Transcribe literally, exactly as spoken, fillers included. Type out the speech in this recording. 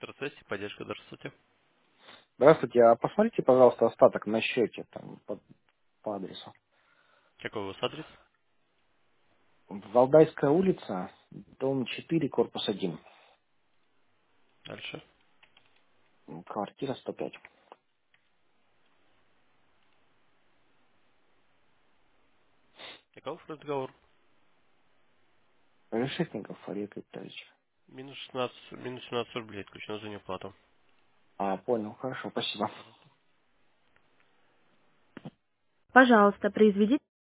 Электросвязь, поддержка, здравствуйте. Здравствуйте, а посмотрите, пожалуйста, остаток на счете там по, по адресу. Какой у вас адрес? Валдайская улица, дом четыре, корпус один, Дальше. квартира сто пять. Каков разговор? Решетников Олег Викторович. Минус шестнадцать, минус семнадцать рублей, отключено за неуплату. А, понял, хорошо, спасибо. Пожалуйста. Пожалуйста, произведите